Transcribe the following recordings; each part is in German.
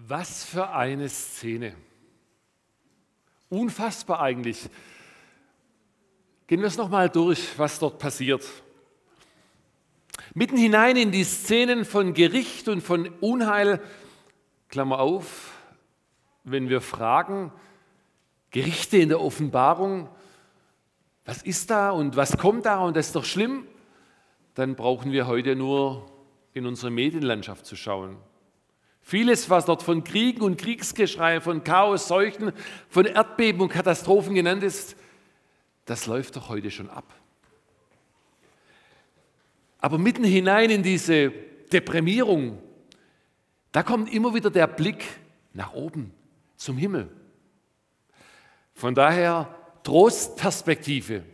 Was für eine Szene. Unfassbar eigentlich. Gehen wir es nochmal durch, was dort passiert. Mitten hinein in die Szenen von Gericht und von Unheil, Klammer auf, wenn wir fragen, Gerichte in der Offenbarung, was ist da und was kommt da und das ist doch schlimm, dann brauchen wir heute nur in unsere Medienlandschaft zu schauen. Vieles, was dort von Kriegen und Kriegsgeschrei, von Chaos, Seuchen, von Erdbeben und Katastrophen genannt ist, das läuft doch heute schon ab. Aber mitten hinein in diese Deprimierung, da kommt immer wieder der Blick nach oben, zum Himmel. Von daher Trostperspektive.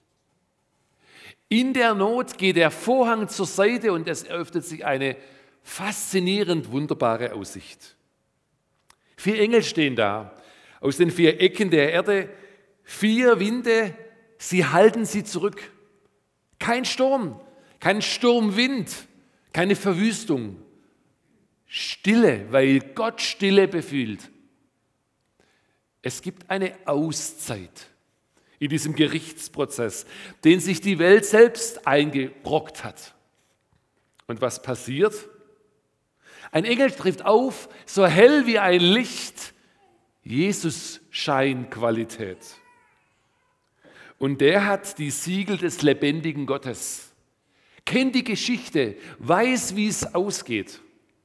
In der Not geht der Vorhang zur Seite und es eröffnet sich eine faszinierend wunderbare Aussicht. 4 Engel stehen da, aus den 4 Ecken der Erde, 4 Winde, sie halten sie zurück. Kein Sturm, kein Sturmwind, keine Verwüstung. Stille, weil Gott Stille befiehlt. Es gibt eine Auszeit in diesem Gerichtsprozess, den sich die Welt selbst eingebrockt hat. Und was passiert? Ein Engel trifft auf, so hell wie ein Licht, Jesus-Scheinqualität. Und der hat die Siegel des lebendigen Gottes, kennt die Geschichte, weiß, wie es ausgeht.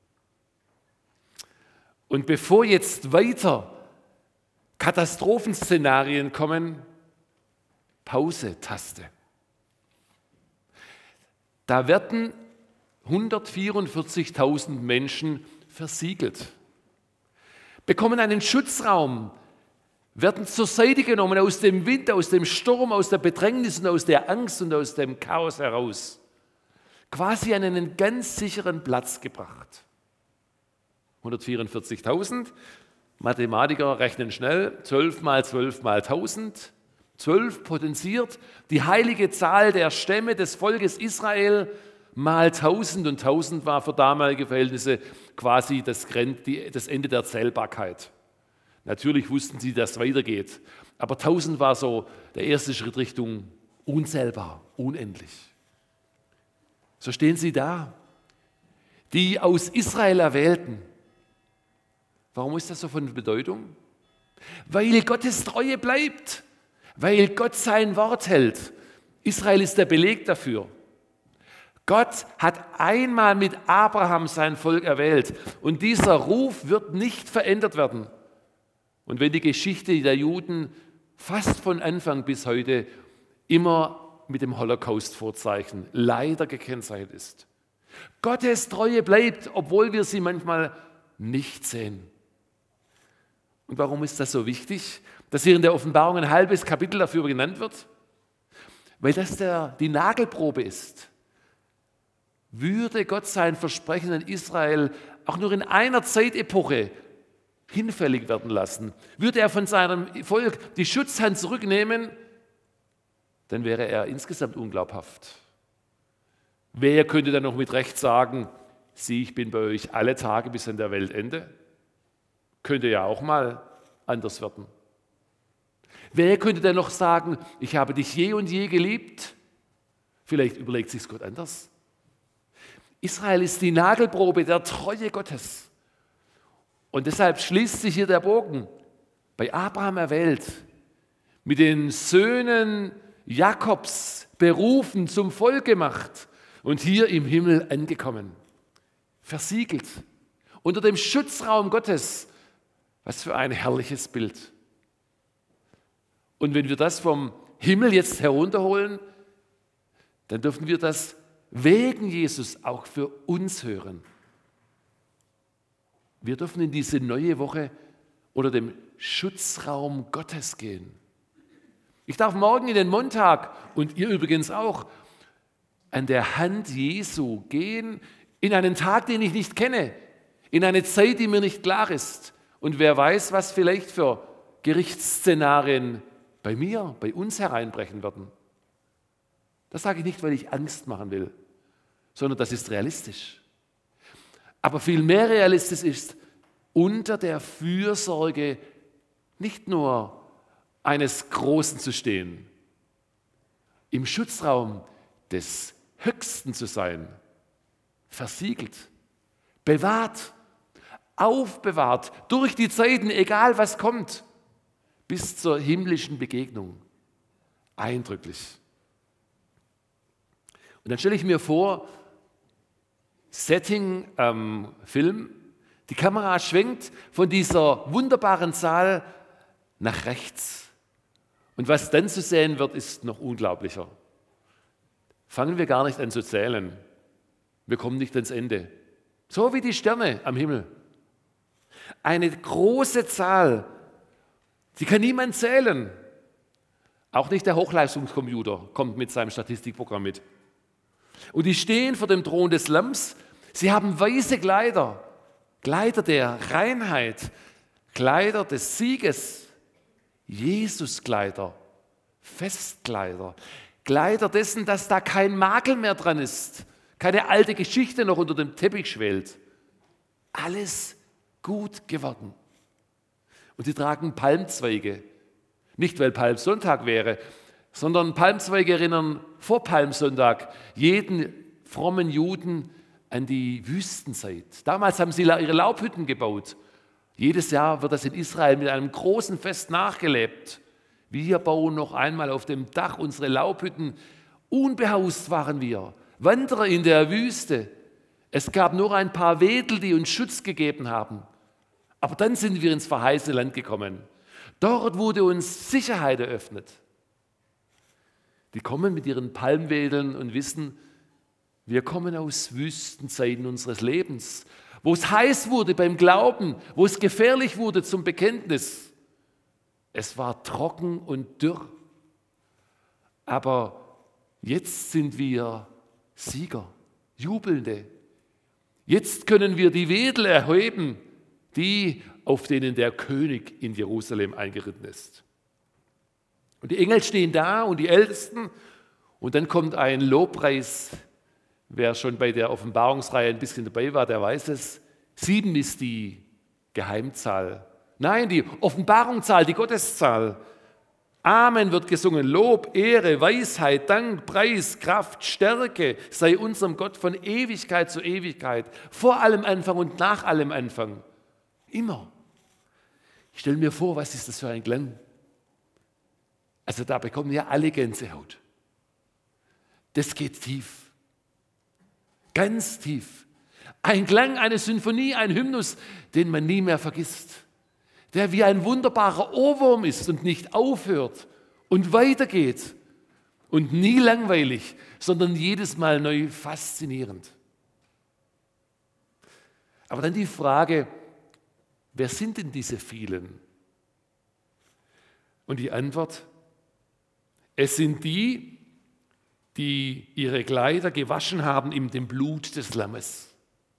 Und bevor jetzt weiter Katastrophenszenarien kommen, Pause-Taste. Da werden 144.000 Menschen versiegelt, bekommen einen Schutzraum, werden zur Seite genommen aus dem Wind, aus dem Sturm, aus der Bedrängnis und aus der Angst und aus dem Chaos heraus. Quasi an einen ganz sicheren Platz gebracht. 144.000, Mathematiker rechnen schnell, 12 mal 12 mal 1000, 12 potenziert, die heilige Zahl der Stämme des Volkes Israel mal 1000 und 1000 war für damalige Verhältnisse quasi das Ende der Zählbarkeit. Natürlich wussten sie, dass es weitergeht, aber 1000 war so der erste Schritt Richtung unzählbar, unendlich. So stehen sie da, die aus Israel Erwählten. Warum ist das so von Bedeutung? Weil Gottes Treue bleibt, weil Gott sein Wort hält. Israel ist der Beleg dafür. Gott hat einmal mit Abraham sein Volk erwählt und dieser Ruf wird nicht verändert werden. Und wenn die Geschichte der Juden fast von Anfang bis heute immer mit dem Holocaust-Vorzeichen leider gekennzeichnet ist. Gottes Treue bleibt, obwohl wir sie manchmal nicht sehen. Und warum ist das so wichtig, dass hier in der Offenbarung ein halbes Kapitel dafür genannt wird? Weil das die Nagelprobe ist. Würde Gott sein Versprechen an Israel auch nur in einer Zeitepoche hinfällig werden lassen, würde er von seinem Volk die Schutzhand zurücknehmen, dann wäre er insgesamt unglaubhaft. Wer könnte dann noch mit Recht sagen, sieh, ich bin bei euch alle Tage bis an der Weltende? Könnte ja auch mal anders werden. Wer könnte dann noch sagen, ich habe dich je und je geliebt? Vielleicht überlegt sich Gott anders. Israel ist die Nagelprobe der Treue Gottes. Und deshalb schließt sich hier der Bogen. Bei Abraham erwählt, mit den Söhnen Jakobs berufen, zum Volk gemacht und hier im Himmel angekommen. Versiegelt, unter dem Schutzraum Gottes. Was für ein herrliches Bild. Und wenn wir das vom Himmel jetzt herunterholen, dann dürfen wir das wegen Jesus auch für uns hören. Wir dürfen in diese neue Woche unter dem Schutzraum Gottes gehen. Ich darf morgen in den Montag und ihr übrigens auch an der Hand Jesu gehen in einen Tag, den ich nicht kenne, in eine Zeit, die mir nicht klar ist. Und wer weiß, was vielleicht für Gerichtsszenarien bei mir, bei uns hereinbrechen werden. Das sage ich nicht, weil ich Angst machen will, sondern das ist realistisch. Aber viel mehr realistisch ist, unter der Fürsorge nicht nur eines Großen zu stehen, im Schutzraum des Höchsten zu sein, versiegelt, bewahrt, aufbewahrt durch die Zeiten, egal was kommt, bis zur himmlischen Begegnung. Eindrücklich. Und dann stelle ich mir vor, Setting Film, die Kamera schwenkt von dieser wunderbaren Zahl nach rechts. Und was dann zu sehen wird, ist noch unglaublicher. Fangen wir gar nicht an zu zählen. Wir kommen nicht ans Ende. So wie die Sterne am Himmel. Eine große Zahl, die kann niemand zählen. Auch nicht der Hochleistungscomputer kommt mit seinem Statistikprogramm mit. Und die stehen vor dem Thron des Lamms. Sie haben weiße Kleider, Kleider der Reinheit, Kleider des Sieges, Jesuskleider, Festkleider, Kleider dessen, dass da kein Makel mehr dran ist, keine alte Geschichte noch unter dem Teppich schwelt. Alles gut geworden. Und sie tragen Palmzweige. Nicht, weil Palmsonntag wäre, sondern Palmzweige erinnern vor Palmsonntag jeden frommen Juden an die Wüstenzeit. Damals haben sie ihre Laubhütten gebaut. Jedes Jahr wird das in Israel mit einem großen Fest nachgelebt. Wir bauen noch einmal auf dem Dach unsere Laubhütten. Unbehaust waren wir, Wanderer in der Wüste. Es gab nur ein paar Wedel, die uns Schutz gegeben haben. Aber dann sind wir ins verheißene Land gekommen. Dort wurde uns Sicherheit eröffnet. Die kommen mit ihren Palmwedeln und wissen, wir kommen aus Wüstenzeiten unseres Lebens, wo es heiß wurde beim Glauben, wo es gefährlich wurde zum Bekenntnis. Es war trocken und dürr. Aber jetzt sind wir Sieger, Jubelnde. Jetzt können wir die Wedel erheben, die, auf denen der König in Jerusalem eingeritten ist. Und die Engel stehen da und die Ältesten und dann kommt ein Lobpreis. Wer schon bei der Offenbarungsreihe ein bisschen dabei war, der weiß es. 7 ist die Geheimzahl. Nein, die Offenbarungszahl, die Gotteszahl. Amen wird gesungen. Lob, Ehre, Weisheit, Dank, Preis, Kraft, Stärke sei unserem Gott von Ewigkeit zu Ewigkeit. Vor allem Anfang und nach allem Anfang. Immer. Ich stelle mir vor, was ist das für ein Klang? Also da bekommen ja alle Gänsehaut. Das geht tief. Ganz tief. Ein Klang, eine Sinfonie, ein Hymnus, den man nie mehr vergisst. Der wie ein wunderbarer Ohrwurm ist und nicht aufhört und weitergeht. Und nie langweilig, sondern jedes Mal neu faszinierend. Aber dann die Frage, wer sind denn diese vielen? Und die Antwort, es sind die, die ihre Kleider gewaschen haben in dem Blut des Lammes.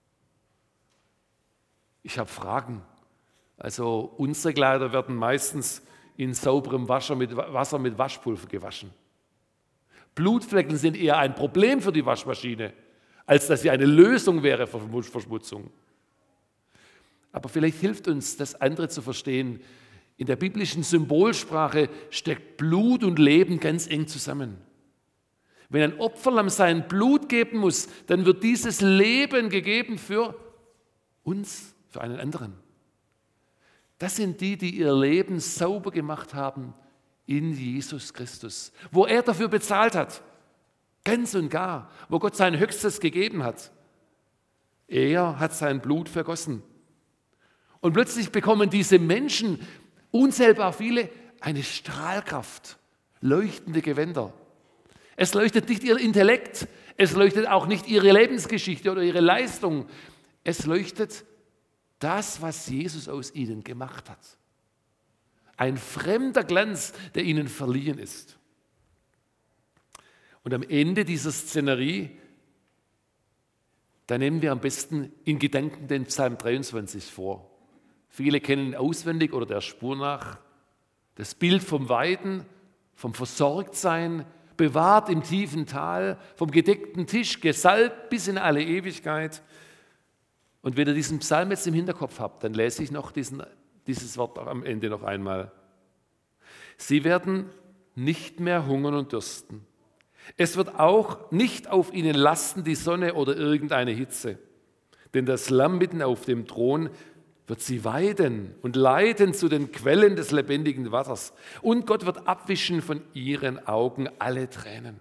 Ich habe Fragen. Also unsere Kleider werden meistens in sauberem Wasser mit Waschpulver gewaschen. Blutflecken sind eher ein Problem für die Waschmaschine, als dass sie eine Lösung wäre für Verschmutzung. Aber vielleicht hilft uns, das andere zu verstehen. In der biblischen Symbolsprache steckt Blut und Leben ganz eng zusammen. Wenn ein Opferlamm sein Blut geben muss, dann wird dieses Leben gegeben für uns, für einen anderen. Das sind die, die ihr Leben sauber gemacht haben in Jesus Christus, wo er dafür bezahlt hat, ganz und gar, wo Gott sein Höchstes gegeben hat. Er hat sein Blut vergossen. Und plötzlich bekommen diese Menschen, unzählbar viele, eine Strahlkraft, leuchtende Gewänder. Es leuchtet nicht ihr Intellekt, es leuchtet auch nicht ihre Lebensgeschichte oder ihre Leistung. Es leuchtet das, was Jesus aus ihnen gemacht hat. Ein fremder Glanz, der ihnen verliehen ist. Und am Ende dieser Szenerie, da nehmen wir am besten in Gedanken den Psalm 23 vor. Viele kennen ihn auswendig oder der Spur nach. Das Bild vom Weiden, vom Versorgtsein, bewahrt im tiefen Tal, vom gedeckten Tisch, gesalbt bis in alle Ewigkeit. Und wenn ihr diesen Psalm jetzt im Hinterkopf habt, dann lese ich noch dieses Wort am Ende noch einmal. Sie werden nicht mehr hungern und dürsten. Es wird auch nicht auf ihnen lasten die Sonne oder irgendeine Hitze. Denn das Lamm mitten auf dem Thron wird sie weiden und leiten zu den Quellen des lebendigen Wassers. Und Gott wird abwischen von ihren Augen alle Tränen.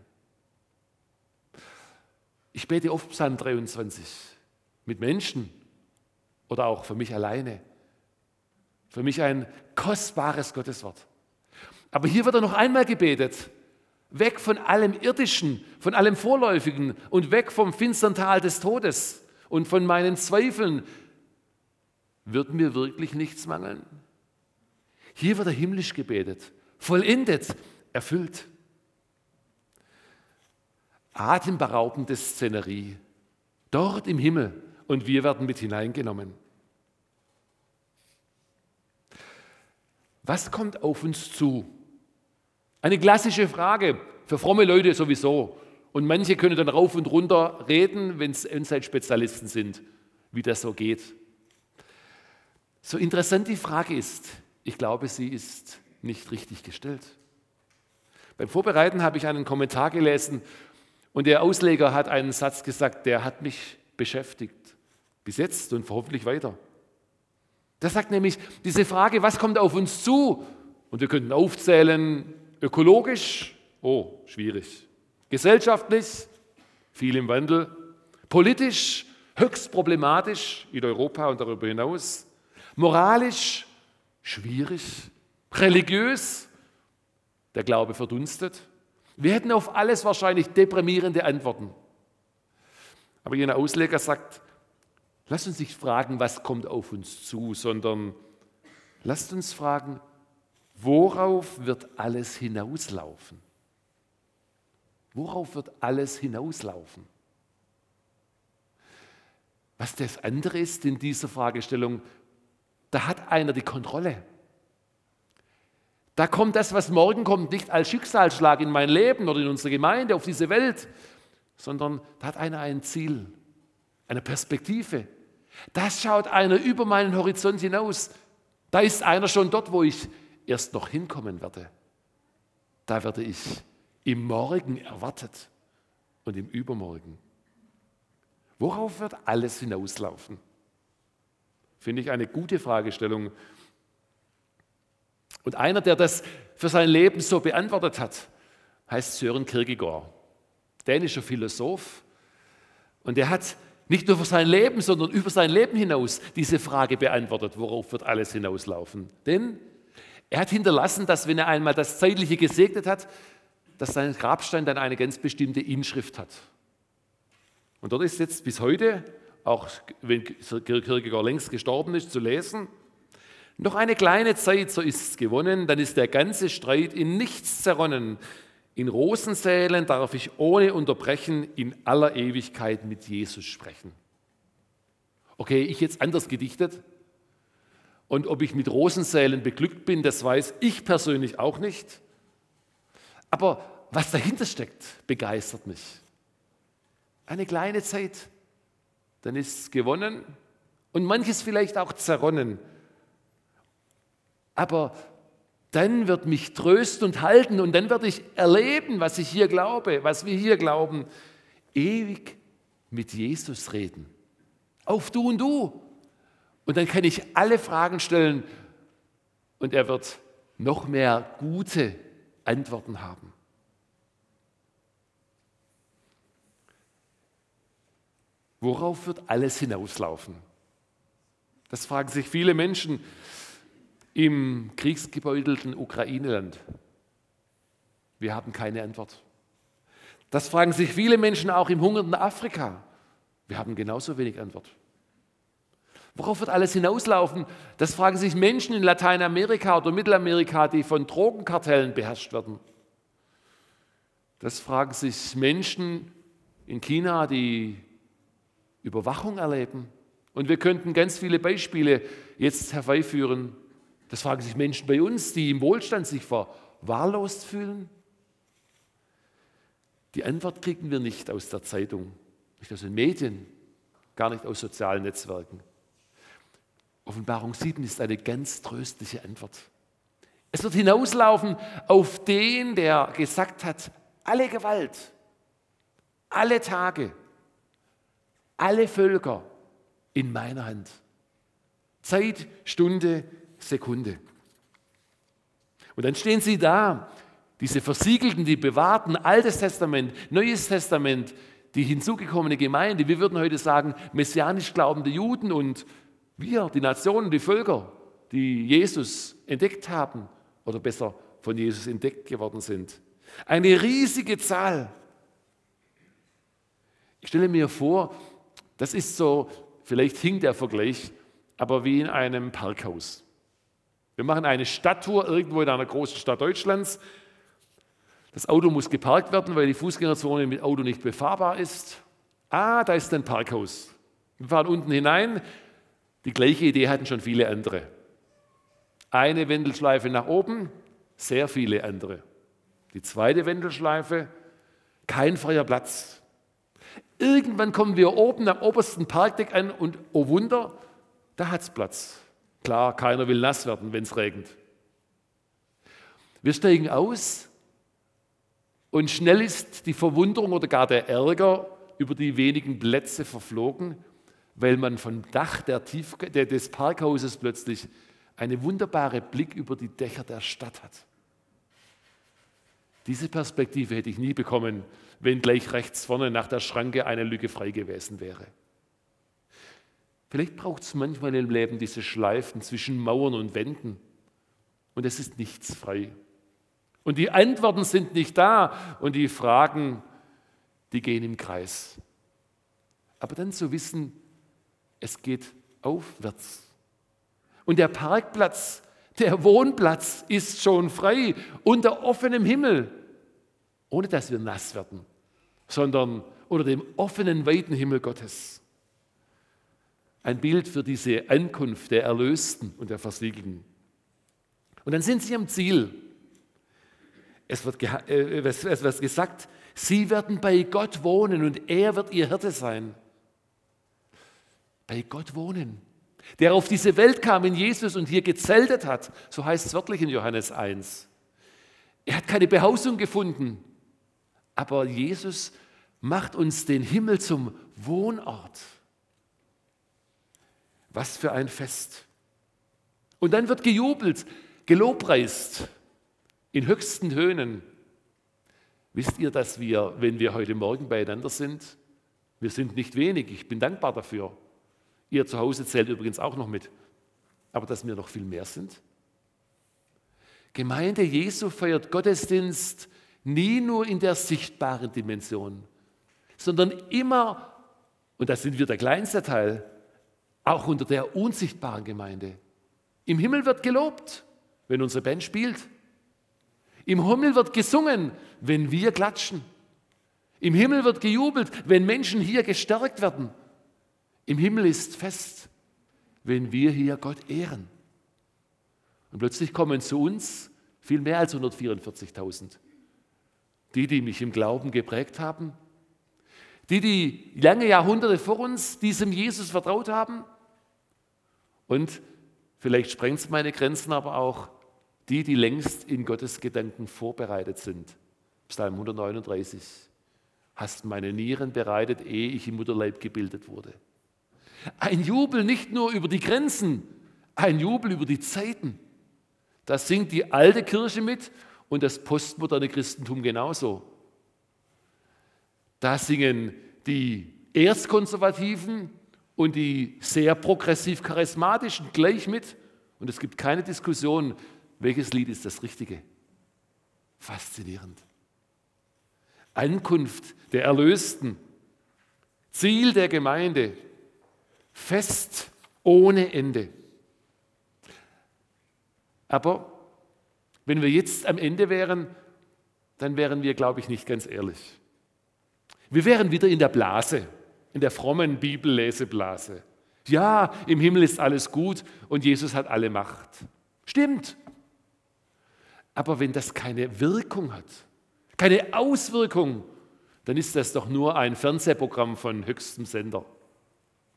Ich bete oft Psalm 23 mit Menschen oder auch für mich alleine. Für mich ein kostbares Gotteswort. Aber hier wird er noch einmal gebetet. Weg von allem Irdischen, von allem Vorläufigen und weg vom finstern Tal des Todes und von meinen Zweifeln. Wird mir wirklich nichts mangeln? Hier wird er himmlisch gebetet, vollendet, erfüllt. Atemberaubende Szenerie, dort im Himmel, und wir werden mit hineingenommen. Was kommt auf uns zu? Eine klassische Frage, für fromme Leute sowieso. Und manche können dann rauf und runter reden, wenn es Endzeit-Spezialisten sind, wie das so geht. So interessant die Frage ist, ich glaube, sie ist nicht richtig gestellt. Beim Vorbereiten habe ich einen Kommentar gelesen und der Ausleger hat einen Satz gesagt, der hat mich beschäftigt, bis jetzt und hoffentlich weiter. Der sagt nämlich, diese Frage, was kommt auf uns zu? Und wir könnten aufzählen, ökologisch, oh, schwierig. Gesellschaftlich, viel im Wandel. Politisch, höchst problematisch in Europa und darüber hinaus. Moralisch, schwierig. Religiös, der Glaube verdunstet. Wir hätten auf alles wahrscheinlich deprimierende Antworten. Aber jener Ausleger sagt, lasst uns nicht fragen, was kommt auf uns zu, sondern lasst uns fragen, worauf wird alles hinauslaufen? Worauf wird alles hinauslaufen? Was das andere ist in dieser Fragestellung, da hat einer die Kontrolle. Da kommt das, was morgen kommt, nicht als Schicksalsschlag in mein Leben oder in unsere Gemeinde, auf diese Welt, sondern da hat einer ein Ziel, eine Perspektive. Da schaut einer über meinen Horizont hinaus. Da ist einer schon dort, wo ich erst noch hinkommen werde. Da werde ich im Morgen erwartet und im Übermorgen. Worauf wird alles hinauslaufen? Finde ich eine gute Fragestellung. Und einer, der das für sein Leben so beantwortet hat, heißt Søren Kierkegaard, dänischer Philosoph. Und er hat nicht nur für sein Leben, sondern über sein Leben hinaus diese Frage beantwortet, worauf wird alles hinauslaufen. Denn er hat hinterlassen, dass wenn er einmal das Zeitliche gesegnet hat, dass sein Grabstein dann eine ganz bestimmte Inschrift hat. Und dort ist jetzt bis heute, auch wenn Kierkegaard längst gestorben ist, zu lesen, noch eine kleine Zeit, so ist es gewonnen, dann ist der ganze Streit in nichts zerronnen. In Rosensälen darf ich ohne Unterbrechen in aller Ewigkeit mit Jesus sprechen. Okay, ich jetzt anders gedichtet. Und ob ich mit Rosensälen beglückt bin, das weiß ich persönlich auch nicht. Aber was dahinter steckt, begeistert mich. Eine kleine Zeit, dann ist es gewonnen und manches vielleicht auch zerronnen. Aber dann wird mich trösten und halten und dann werde ich erleben, was ich hier glaube, was wir hier glauben, ewig mit Jesus reden. Auf du und du. Und dann kann ich alle Fragen stellen und er wird noch mehr gute Antworten haben. Worauf wird alles hinauslaufen? Das fragen sich viele Menschen im kriegsgebeutelten Ukraine-Land. Wir haben keine Antwort. Das fragen sich viele Menschen auch im hungernden Afrika. Wir haben genauso wenig Antwort. Worauf wird alles hinauslaufen? Das fragen sich Menschen in Lateinamerika oder Mittelamerika, die von Drogenkartellen beherrscht werden. Das fragen sich Menschen in China, die Überwachung erleben. Und wir könnten ganz viele Beispiele jetzt herbeiführen. Das fragen sich Menschen bei uns, die im Wohlstand sich verwahrlost fühlen. Die Antwort kriegen wir nicht aus der Zeitung, nicht aus den Medien, gar nicht aus sozialen Netzwerken. Offenbarung 7 ist eine ganz tröstliche Antwort. Es wird hinauslaufen auf den, der gesagt hat, alle Gewalt, alle Tage, alle Völker in meiner Hand. Zeit, Stunde, Sekunde. Und dann stehen sie da, diese Versiegelten, die bewahrten, Altes Testament, Neues Testament, die hinzugekommene Gemeinde, wir würden heute sagen, messianisch glaubende Juden und wir, die Nationen, die Völker, die Jesus entdeckt haben oder besser von Jesus entdeckt geworden sind. Eine riesige Zahl. Ich stelle mir vor, das ist so, vielleicht hinkt der Vergleich, aber wie in einem Parkhaus. Wir machen eine Stadttour irgendwo in einer großen Stadt Deutschlands. Das Auto muss geparkt werden, weil die Fußgängerzone mit Auto nicht befahrbar ist. Da ist ein Parkhaus. Wir fahren unten hinein. Die gleiche Idee hatten schon viele andere. Eine Wendelschleife nach oben, sehr viele andere. Die zweite Wendelschleife, kein freier Platz. Irgendwann kommen wir oben am obersten Parkdeck an und oh Wunder, da hat es Platz. Klar, keiner will nass werden, wenn es regnet. Wir steigen aus und schnell ist die Verwunderung oder gar der Ärger über die wenigen Plätze verflogen, weil man vom Dach des Parkhauses plötzlich einen wunderbaren Blick über die Dächer der Stadt hat. Diese Perspektive hätte ich nie bekommen, wenn gleich rechts vorne nach der Schranke eine Lücke frei gewesen wäre. Vielleicht braucht es manchmal im Leben diese Schleifen zwischen Mauern und Wänden und es ist nichts frei. Und die Antworten sind nicht da und die Fragen, die gehen im Kreis. Aber dann zu wissen, es geht aufwärts. Und der Parkplatz, der Wohnplatz ist schon frei unter offenem Himmel, ohne dass wir nass werden, sondern unter dem offenen, weiten Himmel Gottes. Ein Bild für diese Ankunft der Erlösten und der Versiegelten. Und dann sind sie am Ziel. Es wird gesagt, sie werden bei Gott wohnen und er wird ihr Hirte sein. Bei Gott wohnen. Der auf diese Welt kam in Jesus und hier gezeltet hat, so heißt es wörtlich in Johannes 1. Er hat keine Behausung gefunden, aber Jesus macht uns den Himmel zum Wohnort. Was für ein Fest. Und dann wird gejubelt, gelobpreist in höchsten Tönen. Wisst ihr, dass wir, wenn wir heute Morgen beieinander sind, wir sind nicht wenig, ich bin dankbar dafür. Ihr zu Hause zählt übrigens auch noch mit, aber dass wir noch viel mehr sind. Gemeinde Jesu feiert Gottesdienst nie nur in der sichtbaren Dimension, sondern immer, und das sind wir der kleinste Teil, auch unter der unsichtbaren Gemeinde. Im Himmel wird gelobt, wenn unsere Band spielt. Im Himmel wird gesungen, wenn wir klatschen. Im Himmel wird gejubelt, wenn Menschen hier gestärkt werden. Im Himmel ist Fest, wenn wir hier Gott ehren. Und plötzlich kommen zu uns viel mehr als 144.000. Die mich im Glauben geprägt haben, die lange Jahrhunderte vor uns diesem Jesus vertraut haben und vielleicht sprengt es meine Grenzen, aber auch die längst in Gottes Gedanken vorbereitet sind. Psalm 139. Hast meine Nieren bereitet, ehe ich im Mutterleib gebildet wurde. Ein Jubel nicht nur über die Grenzen, ein Jubel über die Zeiten. Da singt die alte Kirche mit und das postmoderne Christentum genauso. Da singen die Erzkonservativen und die sehr progressiv-charismatischen gleich mit. Und es gibt keine Diskussion, welches Lied ist das Richtige. Faszinierend. Ankunft der Erlösten, Ziel der Gemeinde, Fest ohne Ende. Aber wenn wir jetzt am Ende wären, dann wären wir, glaube ich, nicht ganz ehrlich. Wir wären wieder in der Blase, in der frommen Bibelleseblase. Ja, im Himmel ist alles gut und Jesus hat alle Macht. Stimmt. Aber wenn das keine Wirkung hat, keine Auswirkung, dann ist das doch nur ein Fernsehprogramm von höchstem Sender.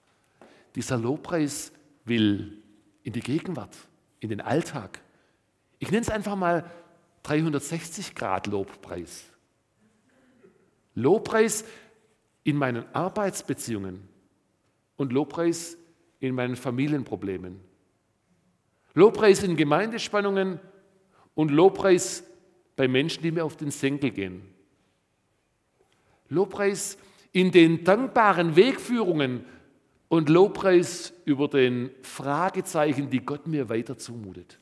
dieser Lobpreis will in die Gegenwart, in den Alltag. Ich nenne es einfach mal 360-Grad-Lobpreis. Lobpreis in meinen Arbeitsbeziehungen und Lobpreis in meinen Familienproblemen. Lobpreis in Gemeindespannungen und Lobpreis bei Menschen, die mir auf den Senkel gehen. Lobpreis in den dankbaren Wegführungen und Lobpreis über den Fragezeichen, die Gott mir weiter zumutet.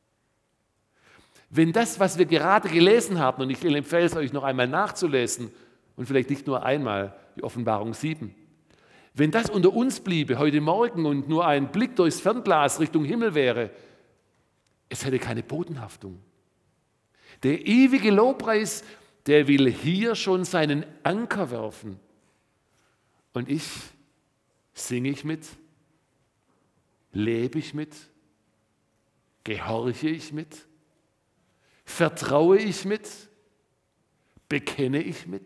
Wenn das, was wir gerade gelesen haben, und ich empfehle es euch noch einmal nachzulesen und vielleicht nicht nur einmal, die Offenbarung 7, wenn das unter uns bliebe heute Morgen und nur ein Blick durchs Fernglas Richtung Himmel wäre, es hätte keine Bodenhaftung. Der ewige Lobpreis, der will hier schon seinen Anker werfen. Und singe ich mit? Lebe ich mit? Gehorche ich mit? Vertraue ich mit? Bekenne ich mit?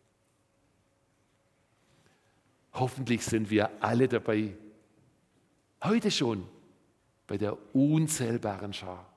Hoffentlich sind wir alle dabei, heute schon bei der unzählbaren Schar.